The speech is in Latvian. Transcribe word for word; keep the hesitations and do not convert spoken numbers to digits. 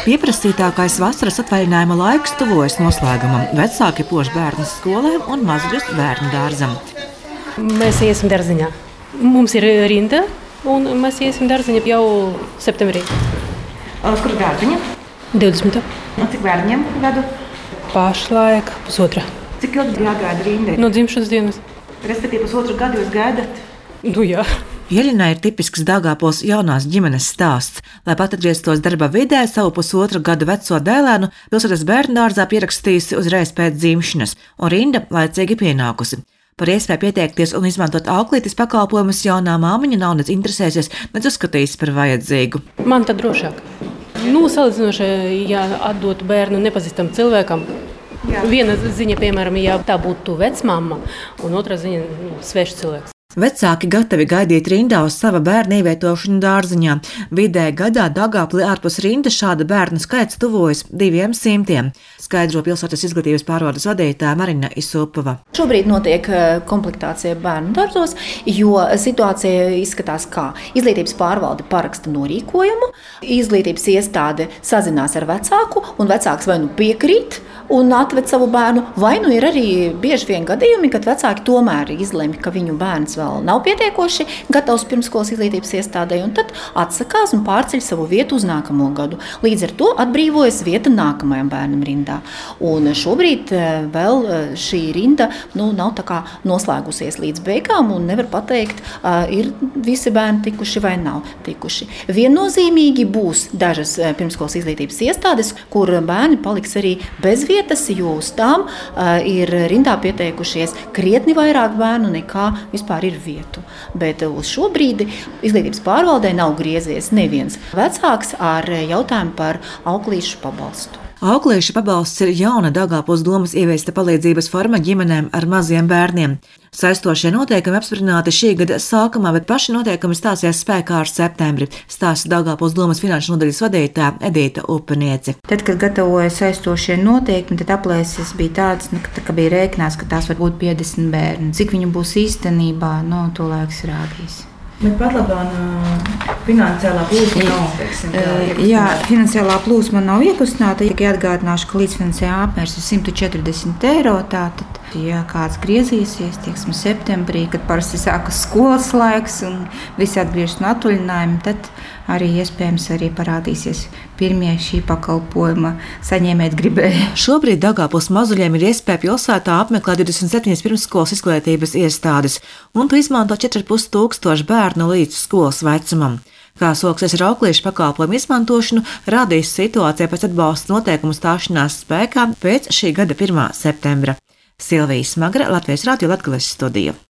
Pieprasītākais vasaras atvaļinājuma laiks tuvojas noslēgumam. Vecāki pož bērnus skolēm un mazuļus bērnu dārzam. Mēs iesim dārziņā. Mums ir rinda, un mēs iesim dārziņā jau septembrī. Uz kuru dārziņu? divdesmit. Un cik bērniem gadu? Pašlaik pusotra. Cik ilgi jāgaida rindai? No dzimšanas dienas. Respektīvi pusotru gadu jūs gaidat? Nu jā. Ieļinai ir tipisks Daugavpils jaunās ģimenes stāsts. Lai pat atgrieztos darba vidē, savu pusotru gadu veco dēlēnu pilsētas bērnudārzā pierakstījusi uzreiz pēc dzimšanas, un rinda laicīgi pienākusi. Par iespēju pieteikties un izmantot auklītes pakalpojumus jaunā māmiņa nav nec interesējusies, nec uzskatījusi par vajadzīgu. Man tā drošāk. Nu, salīdzinoši, ja atdotu bērnu nepazīstam cilvēkam, jā. Viena ziņa, piemēram, ja tā būtu vecmamma, un otra ziņa nu, svešs cilvēks. Vecāki gatavi gaidīt rindā uz sava bērna ievietošanu dārziņā. Vidēji gadā Daugavpilī ārpus rindas šāda bērnu skaits tuvojas diviem simtiem, skaidro pilsētas izglītības pārvaldes vadītāja Marina Isupova. Šobrīd notiek komplektācija bērnu dārzos, jo situācija izskatās kā izglītības pārvalde paraksta norīkojumu, izglītības iestāde sazinās ar vecāku, un vecāks vai nu piekrīt un atved savu bērnu, vai nu ir arī bieži vien gadījumi, kad vecāki tomēr izlemj, ka viņu bērns vēl nav pietiekoši gatavs pirmskolas izglītības iestādē, un tad atsakās un pārceļ savu vietu uz nākamo gadu. Līdz ar to atbrīvojas vieta nākamajam bērnam rindā. Un šobrīd vēl šī rinda nu, nav tā kā noslēgusies līdz beigām, un nevar pateikt, ir visi bērni tikuši vai nav tikuši. Viennozīmīgi būs dažas pirmskolas izglītības iestādes, kur bērni paliks arī bez vietas, jo uz tām ir rindā pieteikušies krietni vairāk bērnu nekā vispār ir vietu. Bet uz šo brīdi izglītības pārvaldē nav griezies neviens vecāks ar jautājumu par auklīšu pabalstu. Auklīšu pabalsts ir jauna Daugavpils domas ieviesta palīdzības forma ģimenēm ar maziem bērniem. Saistošie noteikumi apsprināti šī gada sākumā, bet paši noteikumi stāsies spēkā ar septembri, stāsta Daugavpils domas finanšu nodaļas vadītāja Edita Upeniece. Tad, kad gatavoja saistošie noteikumi, tad aplēses bija tādas, ka, ka bija rēķināts, ka tās var būt piecdesmit bērni. Cik viņu būs īstenībā, no to laiks rādīs. Bet pat labāk finansiālā plūsma nav, teiksim, tā, jā, finansiālā plūsma nav iekustināta. Ja atgādināšu, ka līdzfinansējuma apmērs ir simt četrdesmit eiro, tātad, ja kāds griezīsies, tieksim, septembrī, kad parasti sākas skolas laiks un visi atgriežas no atvaļinājuma, tad arī iespējams arī parādīsies pirmie šī pakalpojuma saņēmēt gribēji. Šobrīd Daugavpils mazuļiem ir iespēja pilsētā apmeklēt divdesmit septiņas pirmsskolas izglītības iestādes un to izmanto četri ar pus tūkstoši bērnu līdz skolas vecumam. Kā soksies ar auklīšu pakalpojumu izmantošanu, rādīs situācija pēc atbalsta noteikumu stāšanās spēkā pēc šī gada pirmā septembra. Silvija Smagra, Latvijas radio Latgales studija.